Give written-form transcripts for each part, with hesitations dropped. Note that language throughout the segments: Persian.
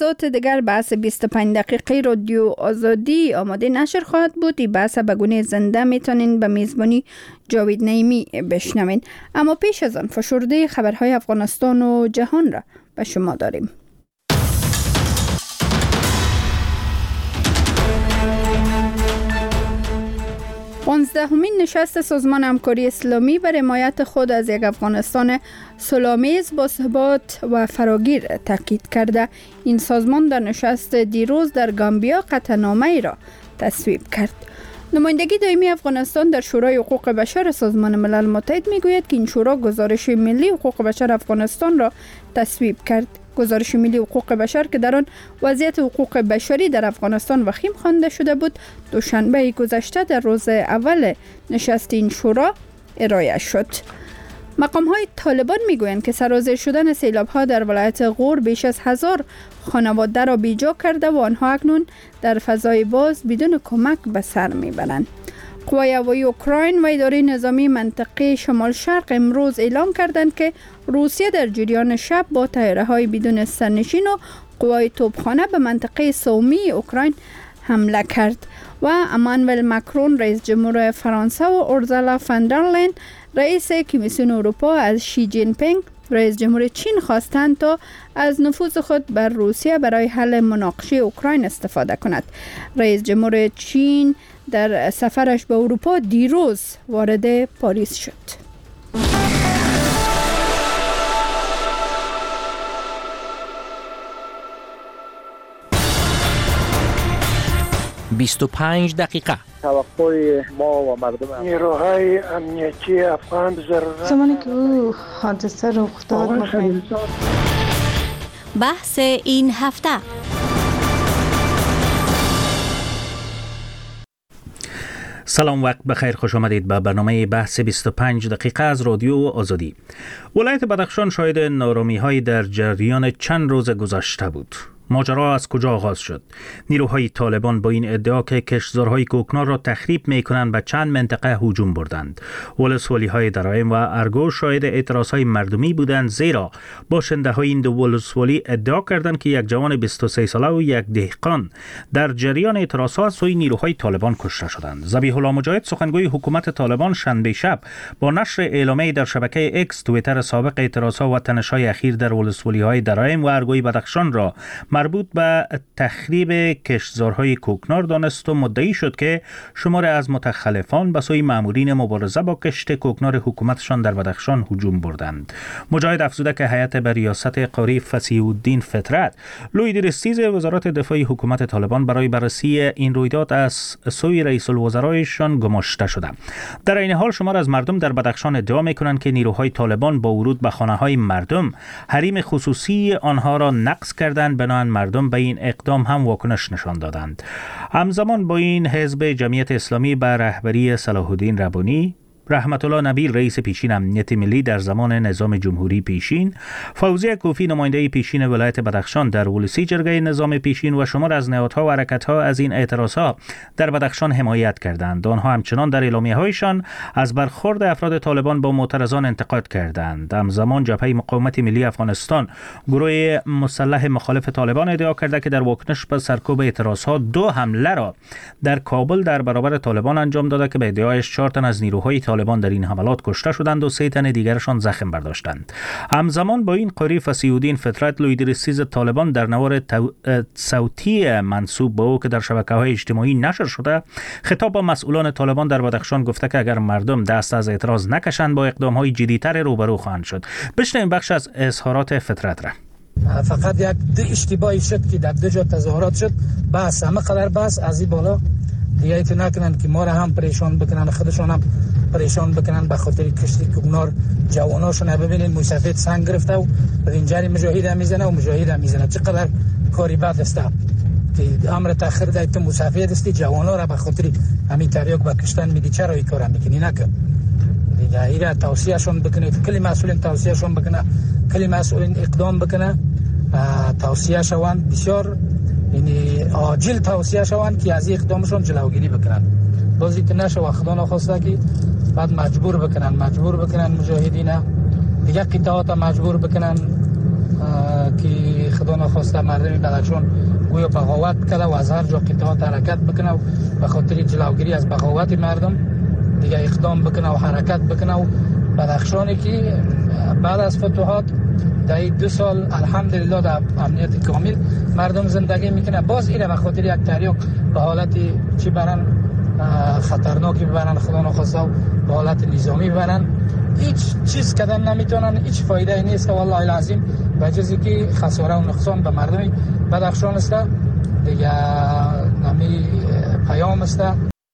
لحظات دیگر بحث 25 دقیقه رادیو آزادی آماده نشر خواهد بود. این بحث به گونه زنده میتونین به میزبانی جاوید نعیمی بشنوین. اما پیش از آن فشرده خبرهای افغانستان و جهان را به شما داریم. 15مین نشست سازمان همکاری اسلامی بر حمایت خود از یک افغانستان صلح‌آمیز با ثبات و فراگیر تاکید کرده. این سازمان در نشست دیروز در گامبیا قطعنامه‌ای را تصویب کرد. نمایندگی دائمی افغانستان در شورای حقوق بشر سازمان ملل متحد میگوید که این شورا گزارش ملی حقوق بشر افغانستان را تصویب کرد. گزارش ملی حقوق بشر که در آن وضعیت حقوق بشری در افغانستان وخیم خوانده شده بود، دوشنبه گذشته در روز اول نشست این شورا ارائه شد. مقام‌های طالبان میگویند که سرازیر شدن سیلاب‌ها در ولایت غور بیش از 1000 خانواده را بیجا کرده و آنها اکنون در فضای باز بدون کمک به سر میبرند. قوای هوایی اوکراین و اداره نظامی منطقه شمال شرق امروز اعلام کردند که روسیه در جریان شب با طیاره‌های بدون سرنشین و قوای توپخانه به منطقه سومی اوکراین حمله کرد و امانوئل ماکرون رئیس جمهور فرانسه و اورسولا فان در لین رئیس کمیسیون اروپا از شی جین پینگ رئیس جمهور چین خواستند تا از نفوذ خود بر روسیه برای حل مناقشه اوکراین استفاده کند. رئیس جمهور چین در سفرش به اروپا دیروز وارد پاریس شد. «25 دقیقه» توقع ما و مردم نیروهای امنیتی افغان ضرورت زمانی که او حادثه رخ داد بحث این هفته. سلام، وقت بخیر، خوش آمدید به برنامه بحث 25 دقیقه از رادیو آزادی. ولایت بدخشان شاهد نارامی‌های در جریان چند روز گذشته بود. ماجرا از کجا آغاز شد؟ نیروهای طالبان با این ادعا که کشتزارهای کوکنار را تخریب می‌کنند به چند منطقه هجوم بردند. ولسوالی‌های درایم و ارگو شاهد اعتراضهای مردمی بودند، زیرا باشنده‌های این دو ولسوالی ادعا کردند که یک جوان 23 ساله و یک دهقان در جریان اعتراضات از سوی نیروهای طالبان کشته شدند. ذبیح الله مجاهد سخنگوی حکومت طالبان شنبه شب با نشر اعلامیه در شبکه ایکس توییتر سابق اعتراضات و تنش‌های اخیر در ولسوالی‌های درایم و ارگوی بدخشان را مربوط به تخریب کشتزارهای کوکنار دانست و مدعی شد که شمار از متخلفان به سوی مامورین مبارزه با کشت کوکنار حکومتشان در بدخشان هجوم بردند. مجاهد افزوده که هیئت به ریاست قاری فصیح الدین فطرت لوی درستیز وزارت دفاع حکومت طالبان برای بررسی این رویداد از سوی رئیس الوزرایشان گماشته شده. در این حال شمار از مردم در بدخشان ادعا می‌کنند که نیروهای طالبان با ورود به خانه‌های مردم حریم خصوصی آنها را نقض کردند، بنابراین مردم به این اقدام هم واکنش نشان دادند. همزمان با این حزب جمعیت اسلامی به رهبری صلاح الدین ربانی، رحمت الله نبیل رئیس پیشین امنیت ملی در زمان نظام جمهوری پیشین، فوزی کوفی نماینده پیشین ولایت بدخشان در ولسی جرگه نظام پیشین و شمار از نهادها و حرکت‌ها از این اعتراضات در بدخشان حمایت کردند. آنها همچنان در اعلامیه‌هایشان از برخورد افراد طالبان با معترضان انتقاد کردند. همزمان جبهه مقاومت ملی افغانستان، گروه مسلح مخالف طالبان، ادعا کرده که در واکنش به سرکوب اعتراضات 2 حمله را در کابل در برابر طالبان انجام داده که به ادعایش 4 تن از نیروهای طالبان در این حملات کشته شدند و 3 تن دیگرشان زخم برداشتند. همزمان با این قاری فصیح الدین فطرت لوی درستیز طالبان در نوار صوتی منسوب به او که در شبکه‌های اجتماعی نشر شده خطاب به مسئولان طالبان در بدخشان گفته که اگر مردم دست از اعتراض نکشند با اقدام‌های جدی‌تر روبرو خواهند شد. بشنویم بخش از اظهارات فطرت را. فقط یک اشتباهی شد که در 2 جا تظاهرات شد، بس همه قدر بس از این بالا دیگه که نکنن که ما را هم پریشان بکنن، خودشون هم پریشان بکنن به خاطر کشتی کوکنار. جواناشون ببینید موسفید سنگ گرفته و رنجری مجاهد هم میزنه و مجاهد هم میزنه. چقدر کاری بد است که امر تاخیر دایت موسفید است. جوانا را به خاطر همین تریاک با کشتن میدی، چرا این کارا میکنی؟ نکن دیگه. ایرا توصیهشون بکنید، کلی مسئولین توصیهشون بکنه، کلی مسئولین اقدام بکنه، توصیه شوند بسیار یعنی عاجل توصیه شوند که از این اقدامشون جلوگیری بکنن. بازی که نشه خدا نخواسته که بعد مجبور بکنن مجاهدین دیگه قطعات مجبور بکنن که خدا نخواسته مردم بدخشان گویا بغاوت کرده و از هر جا قطعات حرکت بکنه و به خاطر جلوگیری از بغاوت مردم دیگه اقدام بکنه و حرکت بکنه و بدخشانی که بعد از فتوحات در 2 سال الحمدلله در امنیت کامل مردم زندگی میکنه. باز ایره به خاطر یک تریاک به حالت چی برن خطرناکی ببرن، خدا نخواسته به حالت نظامی ببرن، هیچ چیز کردن نمیتونن، هیچ فایده نیست که والله العظیم به جزی که خساره و نقصان به مردم بدخشان است. دیگه نمی پیام است.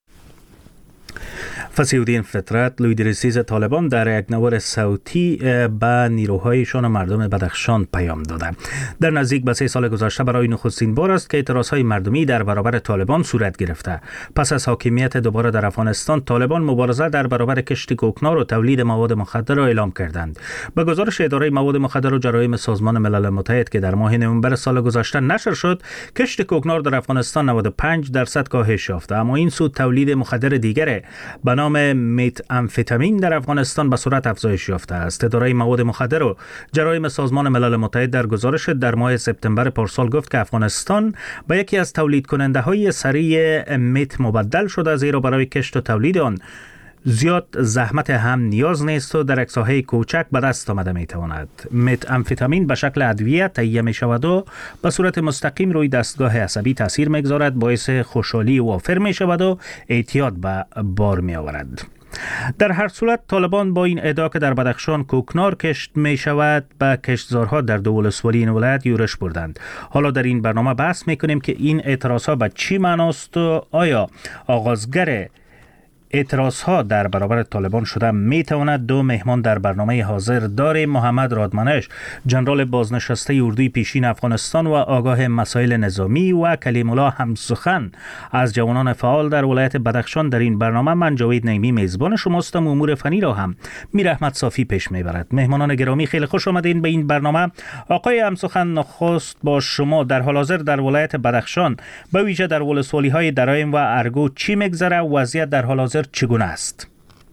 فصیح‌الدین فطرت، لیدرسیز طالبان در یک نوار صوتی به نیروهایشان و مردم بدخشان پیام داده. در نزدیک به 3 سال گذشته برای نخستین بار است که اعتراضهای مردمی در برابر طالبان صورت گرفته. پس از حاکمیت دوباره در افغانستان، طالبان مبارزه در برابر کشت کوکنار و تولید مواد مخدر را اعلام کردند. به گزارش اداره مواد مخدر و جرایم سازمان ملل متحد که در ماه نوامبر سال گذشته نشر شد، کشت کوکنار در افغانستان 95% کاهش یافته، اما این سو تولید مخدر دیگر به نام مت امفتامین در افغانستان به صورت افزایش یافته است. اداره مواد مخدر و جرایم سازمان ملل متحد در گزارش در ماه سپتامبر پارسال گفت که افغانستان به یکی از تولید کننده های سریع مت مبدل شده، زیرا برای کشت و تولید آن زیاد زحمت هم نیاز نیست و در یک ساحه کوچک به دست آمده می تواند. مت امفتامین به شکل ادویه تهیه می شود و به صورت مستقیم روی دستگاه عصبی تاثیر می گذارد، باعث خوشحالی وافر می شود و اعتیاد به بار می آورد. در هر صورت طالبان با این ادعا که در بدخشان کوکنار کشت می شود به کشتزارها در دو ولسوالی این ولایت یورش بردند. حالا در این برنامه بحث می کنیم که این اعتراضها به چی معناست و آیا آغازگر اعتراضها در برابر طالبان شده می تواند. 2 مهمان در برنامه حاضر داریم. محمد رادمنش، جنرال بازنشسته اردوی پیشین افغانستان و آگاه مسائل نظامی، و کلیم الله همسخن از جوانان فعال در ولایت بدخشان در این برنامه. من جاوید نعیمی میزبان شماستم. امور فنی را هم میر احمد صافی پیش میبرد. مهمانان گرامی خیلی خوش آمدین به این برنامه. آقای همسخن، نخست با شما در حال حاضر در ولایت بدخشان به ویژه در ولسوالی های درایم و ارگو چی میگذره؟ وضعیت در حال حاضر چگونه است؟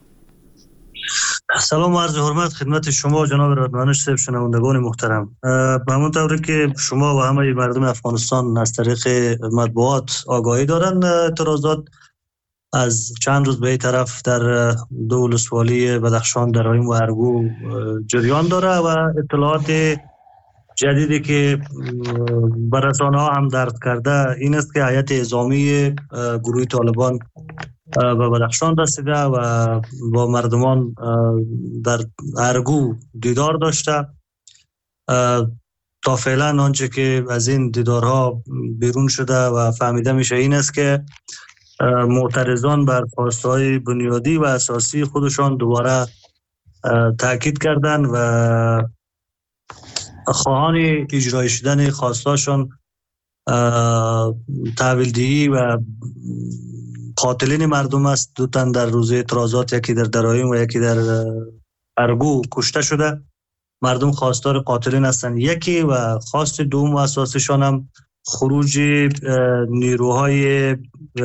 سلام و عرض حرمت خدمت شما جناب رادمنش صاحب، شنوندگان محترم. به همون طوری که شما و همه مردم افغانستان از طریق مطبوعات آگاهی دارن، اعتراضات از چند روز به این طرف در 2 ولسوالی بدخشان درایم و ارگو جریان داره و اطلاعات جدیدی که بر رسانه‌ها هم درد کرده این است که هیئت اعزامی گروه طالبان به بدخشان رسیده و با مردمان در ارگو دیدار داشته. تا فعلا آنچه که از این دیدارها بیرون شده و فهمیده میشه این است که معترضان بر خواستهای بنیادی و اساسی خودشان دوباره تاکید کردند و خواهان اجرای شدن خواستاشون تحویل‌دهی و قاتلین مردم است. 2 تن در روز اعتراضات، یکی در درایم و یکی در ارگو کشته شده. مردم خواستار قاتلین هستند یکی، و خواست دوم و اساسشان هم خروج نیروهای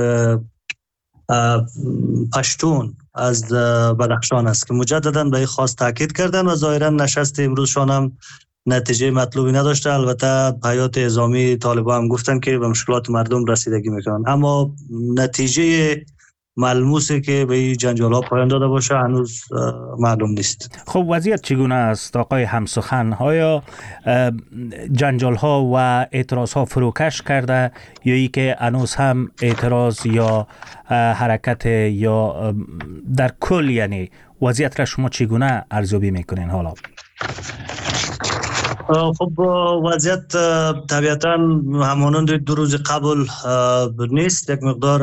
پشتون از بدخشان است که مجددا به این خواست تاکید کردن و ظاهرا نشست امروزشان هم نتیجه مطلوبی نداشته. البته هیئت اعزامی طالبان هم گفتن که به مشکلات مردم رسیدگی میکنن، اما نتیجه ملموسی که به این جنجال ها پایان داده باشه هنوز معلوم نیست. خب وضعیت چگونه است آقای همسخن؟ آیا جنجال ها و اعتراض ها فروکش کرده یا ای که هنوز هم اعتراض یا حرکت یا در کل، یعنی وضعیت را شما چگونه ارزیابی میکنین حالا؟ خب وضعیت طبیعتا همانند 2 روز قبل نیست. یک مقدار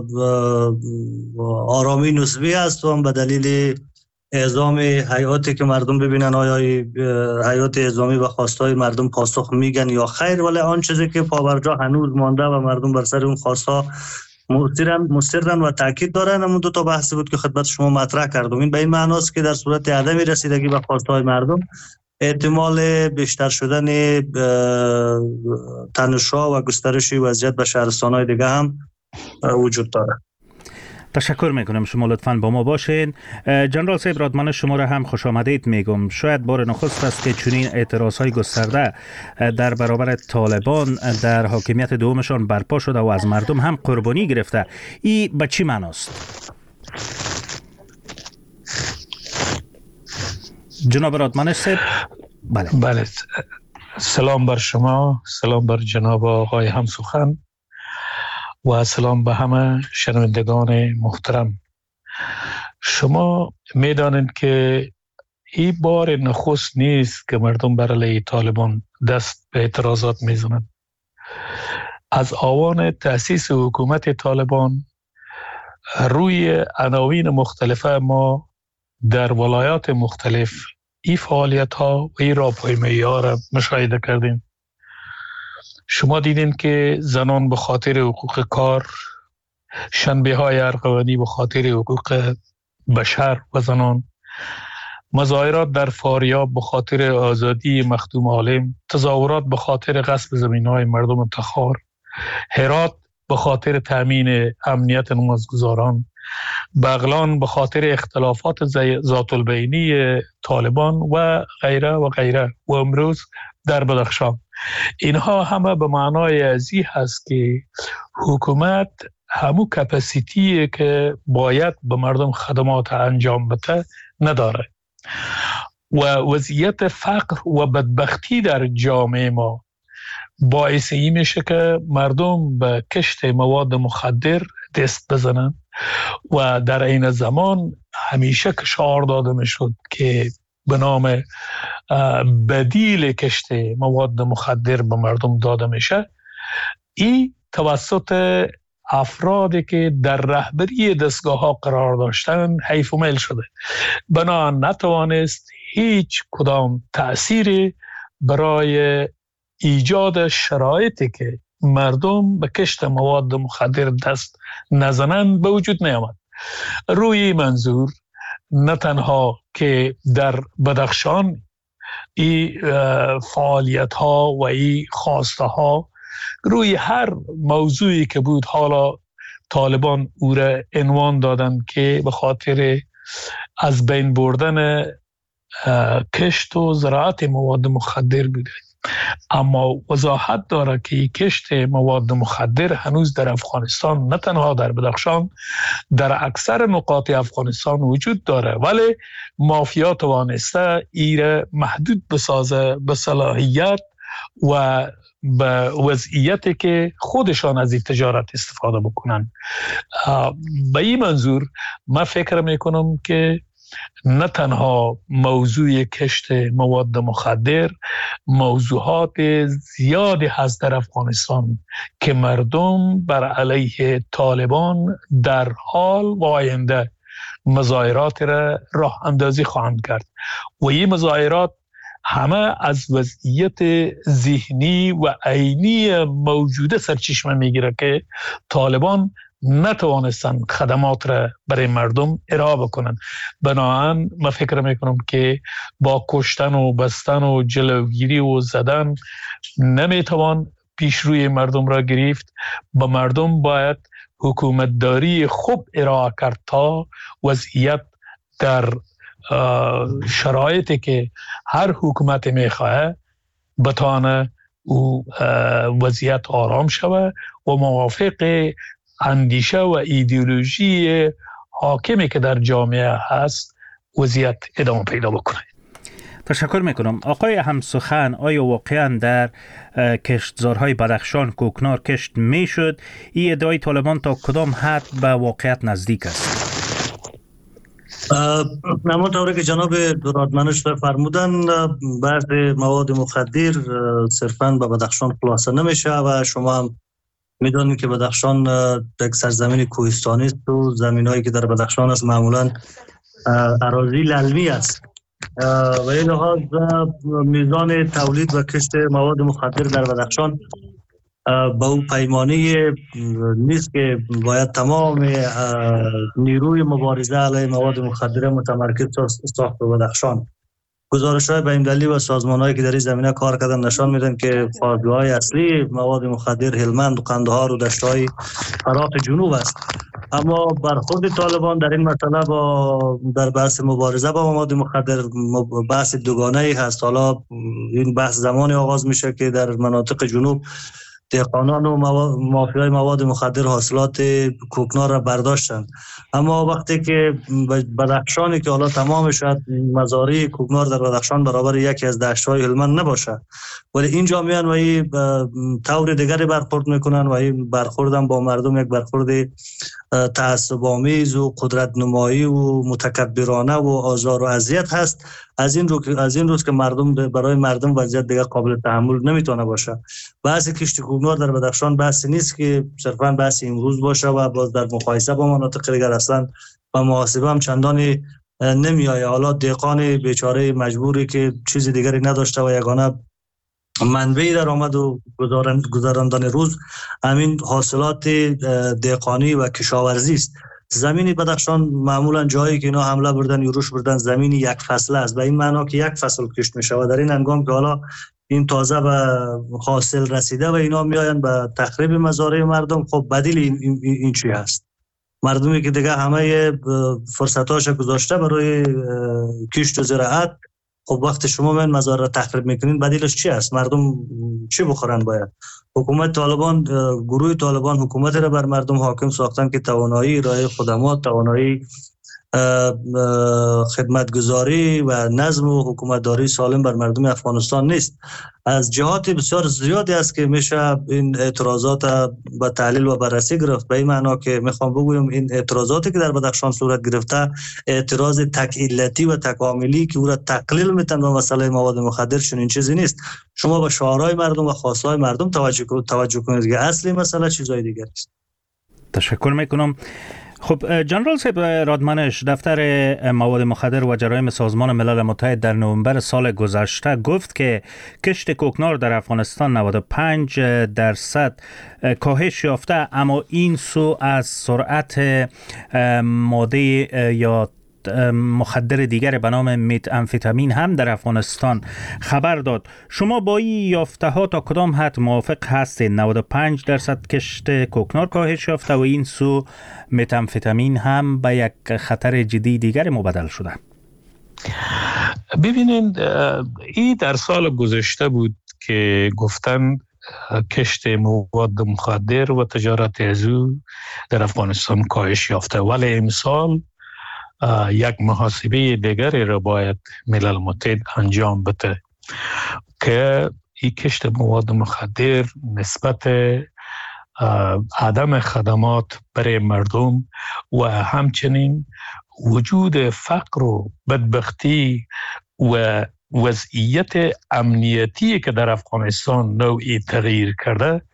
آرامی نسبی است و به دلیل اعزام هیئاتی که مردم ببینن آیا هیئات اعزامی و خواستای مردم پاسخ میگن یا خیر، ولی آن چیزی که پابرجا هنوز مانده و مردم بر سر اون خواستا مصرن و تاکید دارن. همون 2 تا بحثی بود که خدمت شما مطرح کردم. این به این معناست که در صورت عدم رسیدگی به خواستای مردم احتمال بیشتر شدن تنش‌ها و گسترش وضعیت به شهرستان‌های دیگه هم وجود داره. تشکر میکنم، شما لطفاً با ما باشین. جنرال صاحب رادمان شما را هم خوش آمدید میگم. شاید بار نخست است که چنین اعتراضهای گسترده در برابر طالبان در حاکمیت دومشان برپا شده و از مردم هم قربانی گرفته. این به چی معناست؟ جناب رادمان صاحب. بله، سلام بر شما، سلام بر جناب آقای همسخن و سلام به همه شنوندگان محترم. شما میدانید که این بار نخست نیست که مردم بر علیه طالبان دست به اعتراضات میزنند. از آوان تأسیس حکومت طالبان روی عناوین مختلفه ما در ولایات مختلف این فعالیت ها و این راهپیمایی ها را مشاهده کردیم. شما دیدین که زنان به خاطر حقوق کار، شنبه های ارغوانی به خاطر حقوق بشر و زنان، مظاهرات در فاریاب به خاطر آزادی مخدوم عالم، تظاهرات به خاطر غصب زمین های مردم تخار، هرات به خاطر تامین امنیت نمازگزاران، بغلان به خاطر اختلافات ذات البینی طالبان و غیره و غیره، و امروز در بدخشان. اینها همه به معنای ازی هست که حکومت همو کپاسیتی که باید به مردم خدمات انجام بده نداره و وضعیت فقر و بدبختی در جامعه ما باعث این میشه که مردم به کشت مواد مخدر دست بزنن و در این زمان همیشه کشار داده میشد که به نام بدیل کشت مواد مخدر به مردم داده میشه. این توسط افرادی که در رهبری دستگاه ها قرار داشتن حیف و میل شده، بنابراین نتوانست هیچ کدام تأثیری برای ایجاد شرایطی که مردم به کشت مواد مخدر دست نزنند به وجود نیامد. روی منظور نه تنها که در بدخشان این فعالیت ها و این خواسته ها روی هر موضوعی که بود، حالا طالبان او را عنوان دادن که به خاطر از بین بردن کشت و زراعت مواد مخدر بوده. اما وضاحت داره که کشت مواد مخدر هنوز در افغانستان، نه تنها در بدخشان، در اکثر نقاط افغانستان وجود داره، ولی مافیا توانسته ایره محدود بسازه به صلاحیت و به وضعیتی که خودشان از این تجارت استفاده بکنن. به این منظور من فکر میکنم که نه تنها موضوع کشت مواد مخدر، موضوعات زیادی هست در افغانستان که مردم بر علیه طالبان در حال و آینده مظاهرات را راه اندازی خواهند کرد و این مظاهرات همه از وضعیت ذهنی و عینی موجوده سرچشمه میگیره که طالبان نتوانستن خدمات را برای مردم ارائه بکنن. بنابراین من فکر میکنم که با کشتن و بستن و جلوگیری و زدن نمیتوان پیش روی مردم را گرفت. با مردم باید حکومتداری خوب ارائه کرد تا وضعیت در شرایطی که هر حکومت میخواه بتانه وضعیت آرام شود و موافق اندیشه و ایدئولوژی حاکمی که در جامعه هست وضعیت ادامه پیدا بکنه. تشکر میکنم. آقای همسخن، آیا واقعا در کشتزارهای بدخشان کوکنار کشت میشد؟ این ادعای طالبان تا کدام حد به واقعیت نزدیک است؟ همانطوری که جناب رادمنش فرمودن، بحث مواد مخدر صرفاً به بدخشان خلاصه نمیشه و شما هم میدونید که بدخشان یک سرزمین کوهستانی است و زمینایی که در بدخشان است معمولاً اراضی للمی است و این لحاظ میزان تولید و کشت مواد مخدر در بدخشان با اون پیمانه نیست که باید تمام نیروی مبارزه علیه مواد مخدر متمرکز ساخت به بدخشان. گزارش‌های بین‌المللی و سازمان‌هایی که در این زمینه کار کردن نشان میدن که فابریکه‌های اصلی مواد مخدر هلمند و قندهار و دشت‌های فرات جنوب است اما برخورد طالبان در این مسئله در بحث مبارزه با مواد مخدر بحث دوگانه ای هست. حالا این بحث زمانی آغاز میشه که در مناطق جنوب دهقانان و مافیای مواد مخدر حاصلات کوکنار را برداشتند، اما وقتی که بدخشانی که حالا تمام شد مزارع کوکنار در بدخشان برابر یکی از دشت‌های هلمند نباشه، ولی اینجا میان و این طور دیگری برخورد میکنن و این برخوردم با مردم یک برخورد تعصب‌آمیز و قدرت نمایی و متکبرانه و آزار و اذیت هست. از این روز که برای مردم وضعیت دیگه قابل تحمل نمیتونه باشه. بحث کشت کوکنار در بدخشان بحث نیست که صرفا بحث امروز باشه و باز در مقایسه با مناطق دیگر اصلا و محاسبه هم چندانی نمیآید. حالا دهقان بیچاره مجبوری که چیز دیگری نداشته و یگانه منبع درآمد و گذراندن روز همین حاصلات دهقانی و کشاورزی است. زمین بدخشان معمولا جایی که اینا حمله بردن یوروش بردن زمین یک فصله است، به این معنا که یک فصل کشت میشه و در این هنگام که حالا این تازه به حاصل رسیده و اینا میآیند به تخریب مزارع مردم، خب بدیل این چی هست؟ مردمی که دیگه همه فرصتاش گذاشته برای کشت و زراعت، خب وقت شما من مزارع را تخریب میکنین بدیلش چی است؟ مردم چی بخورن؟ باید حکومت طالبان، گروه طالبان حکومت را بر مردم حاکم ساختن که توانایی ارائه خدمات، توانایی خدمتگزاری و نظم و حکومتداری سالم بر مردم افغانستان نیست. از جهات بسیار زیادی است که میشه این اعتراضات به تحلیل و بررسی گرفت. به این معنا که میخوام بگویم این اعتراضاتی که در بدخشان صورت گرفته اعتراض تک علتی و تکاملی که او را تقلیل میتن به مسئله مواد مخدر چنین چیزی نیست. شما به شعارهای مردم و خواستهای مردم توجه کنید که اصلی مسئله چیزای دیگر است. تشکر میکنم. خب جنرال صاحب رادمنش، دفتر مواد مخدر و جرایم سازمان ملل متحد در نوامبر سال گذشته گفت که کشت کوکنار در افغانستان 95% کاهش یافته، اما این سو از سرعت ماده یا مخدر دیگر به نام مت امفتامین هم در افغانستان خبر داد. شما با این یافته ها تا کدام حد موافق هستید؟ 95% کشت کوکنار کاهش یافته و این سو مت امفتامین هم به یک خطر جدی دیگر مبدل شده. ببینید، این در سال گذشته بود که گفتن کشت مواد مخدر و تجارت از او در افغانستان کاهش یافته، ولی امسال یک محاسبه دیگری را باید ملل متحد انجام بده که این کشت مواد مخدر نسبت عدم خدمات برای مردم و همچنین وجود فقر و بدبختی و وضعیت امنیتی که در افغانستان نوعی تغییر کرده،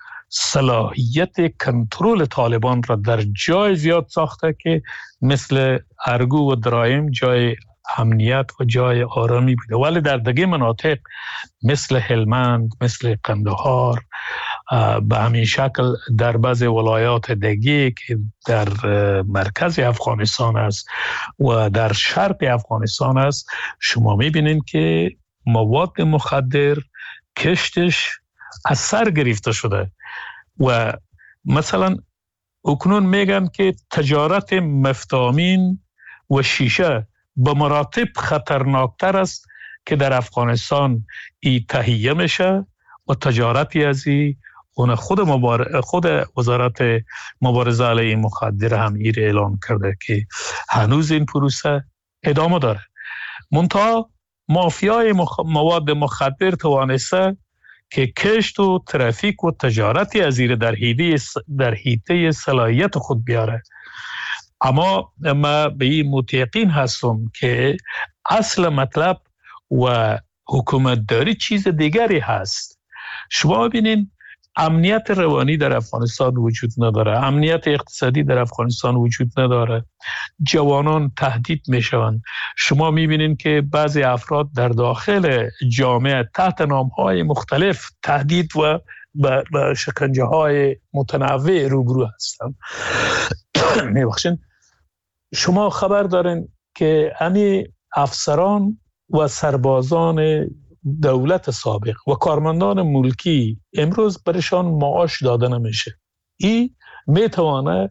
صلاحیت کنترل طالبان را در جای زیاد ساخته که مثل ارگو و درایم جای امنیت و جای آرامی بوده، ولی در دیگه مناطق مثل هلمند، مثل قندهار، به همین شکل در بعض ولایات دیگه که در مرکز افغانستان است و در شرق افغانستان است، شما میبینید که مواد مخدر کشتش از سر گرفته شده و مثلا اکنون میگن که تجارت مفتامین و شیشه به مراتب خطرناکتر است که در افغانستان ای تهیه میشه و تجارتی از اون خود وزارت مبارزه علیه مخدر هم ایر اعلان کرده که هنوز این پروسه ادامه داره. منتها مافیای مواد مخدر توانسته که کشت و ترافیک و تجارتی از ایره در حیطه صلاحیت خود بیاره. اما ما به این متیقین هستم که اصل مطلب و حکومت داری چیز دیگری هست. شما ببینید امنیت روانی در افغانستان وجود نداره، امنیت اقتصادی در افغانستان وجود نداره، جوانان تهدید میشوند. شما میبینید که بعضی افراد در داخل جامعه تحت نامهای مختلف تهدید و با شکنجه های متنوع روبرو هستند. میبخشین، شما خبر دارین که همین افسران و سربازان دولت سابق و کارمندان ملکی امروز برشان معاش داده نمیشه. این میتوانه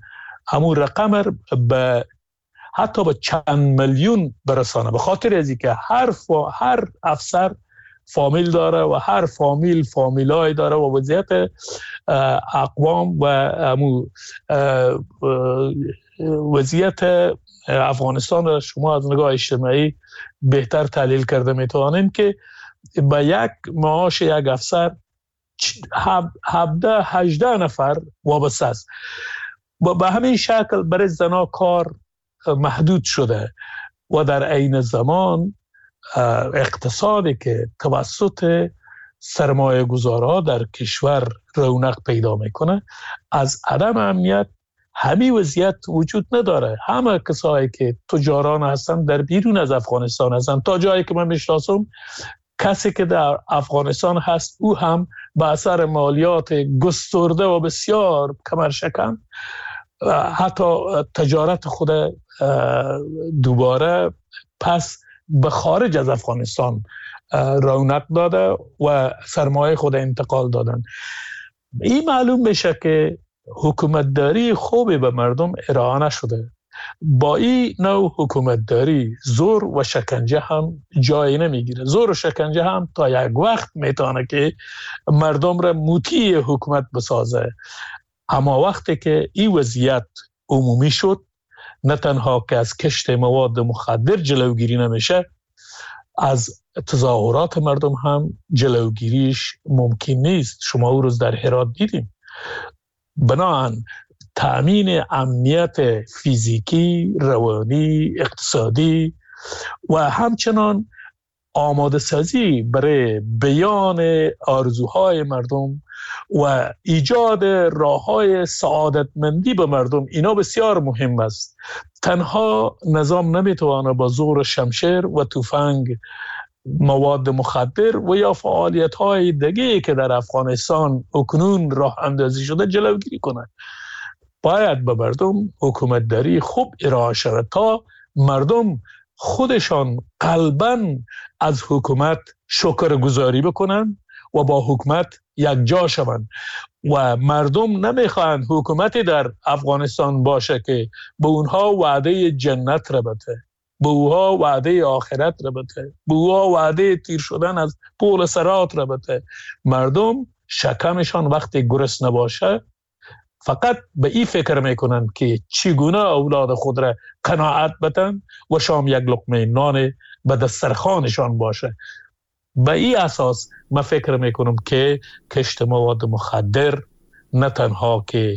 همون رقم به حتی به چند میلیون برسانه، به خاطر از اینکه هر افسر فامیل داره و هر فامیل فامیلای داره و وضعیت اقوام و وضعیت افغانستان را شما از نگاه اجتماعی بهتر تحلیل کرده میتوانیم که به یک معاش یک افسر 17-18 نفر وابسته است. به همین شکل برای زنها کار محدود شده و در عین زمان اقتصادی که توسط سرمایه گذارها در کشور رونق پیدا میکنه از عدم امنیت همین وضعیت وجود نداره. همه کسایی که تجاران هستن در بیرون از افغانستان هستن. تا جایی که من میشناسم کسی که در افغانستان هست او هم به اثر مالیات گسترده و بسیار کمرشکن حتی تجارت خود دوباره پس به خارج از افغانستان رونق داده و سرمایه خود انتقال دادن. این معلوم میشه که حکومتداری خوبی به مردم ارائه نشده. با این نوع حکومتداری زور و شکنجه هم جای نمیگیره. زور و شکنجه هم تا یک وقت میتونه که مردم را مطیع حکومت بسازه، اما وقتی که این وضعیت عمومی شد نه تنها که از کشت مواد مخدر جلوگیری نمیشه، از تظاهرات مردم هم جلوگیریش ممکن نیست. شما او روز در هرات دیدیم. بنابراین تأمین امنیت فیزیکی، روانی، اقتصادی و همچنان آماده سازی برای بیان آرزوهای مردم و ایجاد راههای سعادتمندی به مردم، اینا بسیار مهم است. تنها نظام نمیتواند با زور شمشیر و تفنگ، مواد مخدر و یا فعالیت‌های دیگه که در افغانستان اکنون راه اندازی شده جلوگیری کنه. باید به مردم حکومتداری خوب ارائه شود تا مردم خودشان قلباً از حکومت شکرگزاری بکنن و با حکومت یک جا شوند. و مردم نمیخواهند حکومتی در افغانستان باشه که به اونها وعده جنت را بده، به اونها وعده آخرت را بده، به اونها وعده تیر شدن از پول صراط را بده. مردم شکمشان وقتی گرسنه باشه فقط به این فکر میکنن که چگونه اولاد خود را قناعت بدن و شام یک لقمه نان به دسترخوانشان باشه. به این اساس من فکر میکنم که کشت مواد مخدر نه تنها که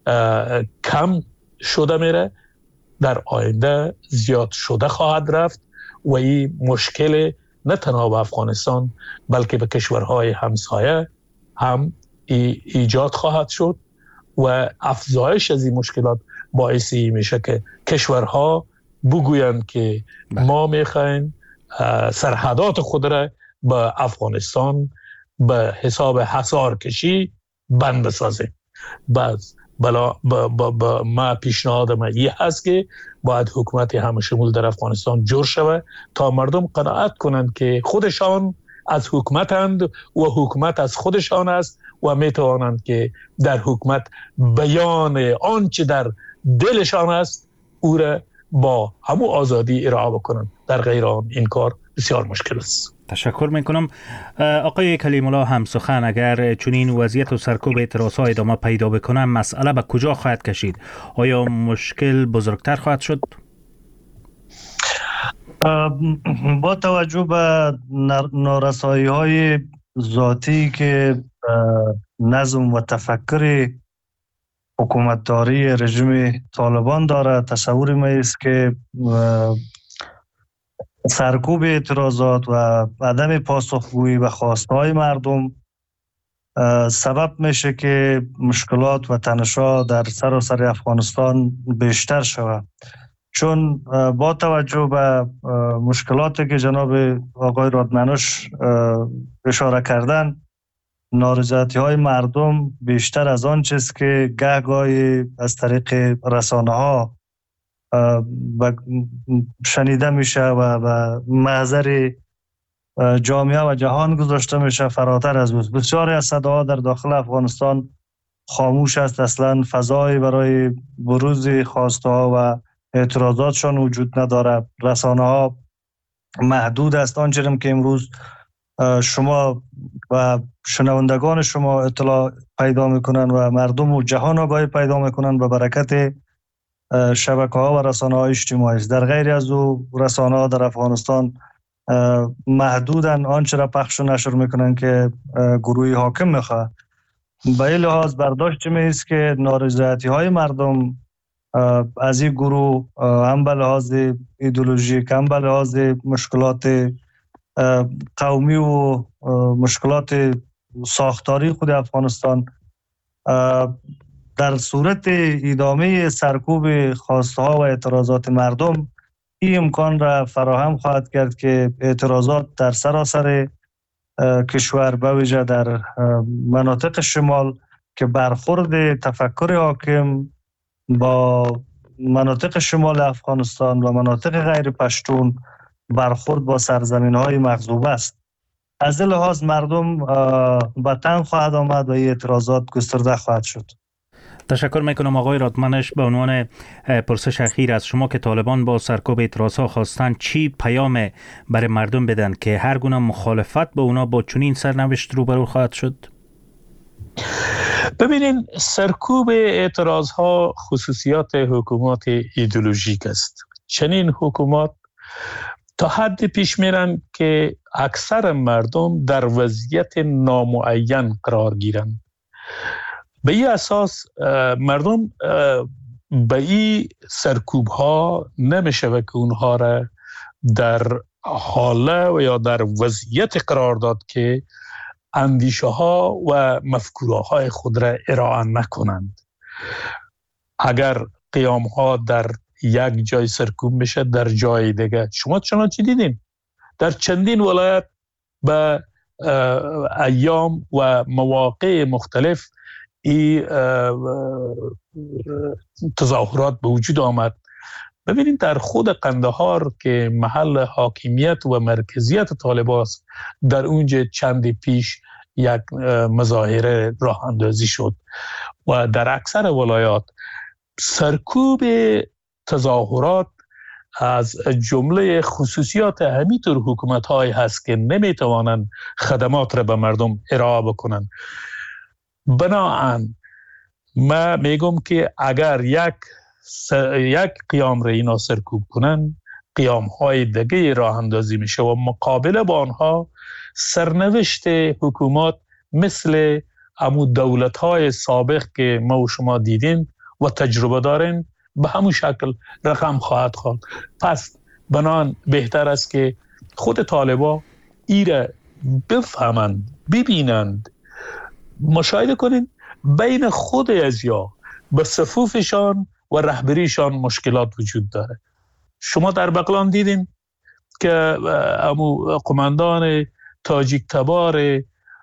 کم شده میره، در آینده زیاد شده خواهد رفت و این مشکل نه تنها به افغانستان بلکه به کشورهای همسایه هم ایجاد خواهد شد و افزایش از این مشکلات باعثی میشه که کشورها بگویند که ما میخوایم سرحدات خود را به افغانستان به حساب حصار کشی بند بسازیم. باز ما پیشنهاد من این هست که باید حکومت همه شمول در افغانستان جور شود تا مردم قناعت کنند که خودشان از حکومتند و حکومت از خودشان است و میتوانند که در حکومت بیان آنچه در دلشان است او را با همون آزادی ارائه بکنند. در غیر آن این کار بسیار مشکل است. تشکر میکنم. آقای کلیم الله همسخن، اگر چنین وضعیت و سرکوب اعتراض‌ها ادامه پیدا بکنه مسئله به کجا خواهد کشید؟ آیا مشکل بزرگتر خواهد شد؟ با توجه به نارسایی‌های ذاتی که نظم و تفکر حکومتداری رژیم طالبان دارد، تصور ما است که سرکوب اعتراضات و عدم پاسخگویی به خواستهای مردم سبب میشه که مشکلات و تنش‌ها در سراسر افغانستان بیشتر شود. چون با توجه به مشکلاتی که جناب آقای رادمنوش اشاره کردن، نارضایتی‌های مردم بیشتر از آن چیز که گاهی از طریق رسانه‌ها شنیده میشه و به محضر جامعه و جهان گذاشته میشه فراتر از بود. بسیاری از صداها در داخل افغانستان خاموش است. اصلا فضای برای بروز خواسته ها و اعتراضاتشان وجود نداره. رسانه ها محدود است. آنچه که امروز شما و شنوندگان شما اطلاع پیدا میکنن و مردم و جهان آگاهی پیدا میکنن به برکت شبکه ها و رسانه های اجتماعی است. در غیر از او رسانه ها در افغانستان محدودن، آنچه را پخش و نشر میکنن که گروهی حاکم میخواه. به این لحاظ برداشت است که نارضایتی های مردم از این گروه هم به لحاظ ایدئولوژیک، هم به لحاظ مشکلات قومی و مشکلات ساختاری خود افغانستان در صورت ادامه سرکوب خواسته ها و اعتراضات مردم این امکان را فراهم خواهد کرد که اعتراضات در سراسر کشور به ویژه در مناطق شمال که برخورد تفکر حاکم با مناطق شمال افغانستان و مناطق غیر پشتون برخورد با سرزمین های مغصوب است. از این لحاظ مردم به تن خواهد آمد و این اعتراضات گسترده خواهد شد. تشکر میکنم آقای رادمنش. به عنوان پرسش اخیر از شما که طالبان با سرکوب اعتراضها خواستن چی پیام برای مردم بدن که هر گونه مخالفت با اونا با چنین سرنوشت روبرو خواهد شد؟ ببینین، سرکوب اعتراضها خصوصیات حکومات ایدئولوژیک است. چنین حکومات تا حد پیش میرن که اکثر مردم در وضعیت نامعین قرار گیرند. به این اساس مردم به این سرکوب ها نمیشه که اونها را در حاله و یا در وضعیت قرار داد که اندیشه ها و مفکوره های خود را ارائه نکنند. اگر قیام ها در یک جای سرکوب میشه، در جای دیگه شما چنانچه دیدین در چندین ولایت به ایام و مواقع مختلف این تظاهرات به وجود آمد. ببینید در خود قندهار که محل حاکمیت و مرکزیت طالبان است، در اونجا چندی پیش یک مظاهره راه اندازی شد و در اکثر ولایات سرکوب تظاهرات از جمله خصوصیات همینطور حکومت های هست که نمیتوانند خدمات را به مردم ارائه بکنند. بنابراین من میگم که اگر یک قیام را اینا سرکوب کنن، قیام های دیگه راه اندازی میشه و مقابله با آنها سرنوشت حکومت مثل امو دولت های سابق که ما و شما دیدیم و تجربه داریم به همون شکل رقم خواهد خورد. پس بنان بهتر است که خود طالبا ایره بفهمند، ببینند، مشاهده کنید بین خود ازیا به صفوفشان و رهبریشان مشکلات وجود داره. شما در بغلان دیدین که امو قماندان تاجیک تبار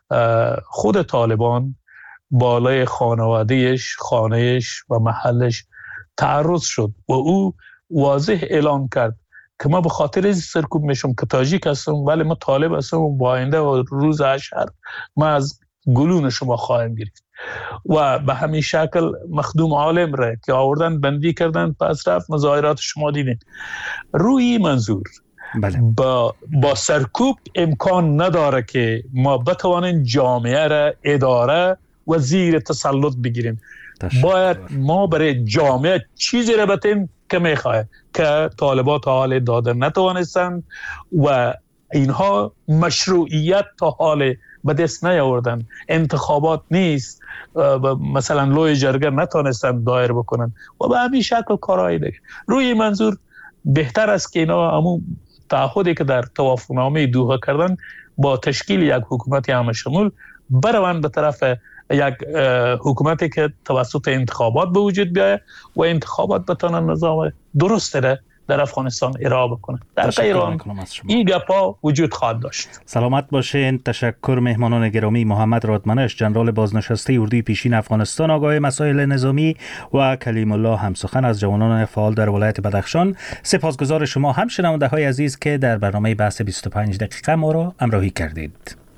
خود طالبان بالای خانوادهش، خانهش و محلش تعرض شد و او واضح اعلان کرد که ما به خاطر این سرکوب میشم که تاجیک هستم ولی ما طالب هستم و با آینده و روز اشهر ما از گلون شما خواهیم گرفت. و به همین شکل مخدوم عالم را که آوردن بندی کردن، پس رفت مظاهرات شما دیدین. روی منظور بله. با سرکوب امکان نداره که ما بتوانیم جامعه را اداره و زیر تسلط بگیریم. باید ما برای جامعه چیزی را بتیم که میخواه که طالبات حال داده نتوانستند و اینها مشروعیت تا حال به دست نیاوردن. انتخابات نیست، مثلا لوی جرگه نتونستن دایر بکنن و به همین شکل کارهای دیگه. روی منظور بهتر است که اینا همون تعهدی که در توافقنامه دوحه کردن با تشکیل یک حکومت همه شمول بروند به طرف یک حکومتی که توسط انتخابات به وجود بیاید و انتخابات بتونن نظام درست در افغانستان ارائه بکنه. در غیر آن این گپا وجود خواهد داشت. سلامت باشین. تشکر. مهمانان گرامی، محمد رادمنش، جنرال بازنشسته اردوی پیشین افغانستان، آگاه مسائل نظامی، و کلیم الله همسخن از جوانان فعال در ولایت بدخشان. سپاسگزار شما هم شنونده های عزیز که در برنامه بحث 25 دقیقه ما را همراهی کردید.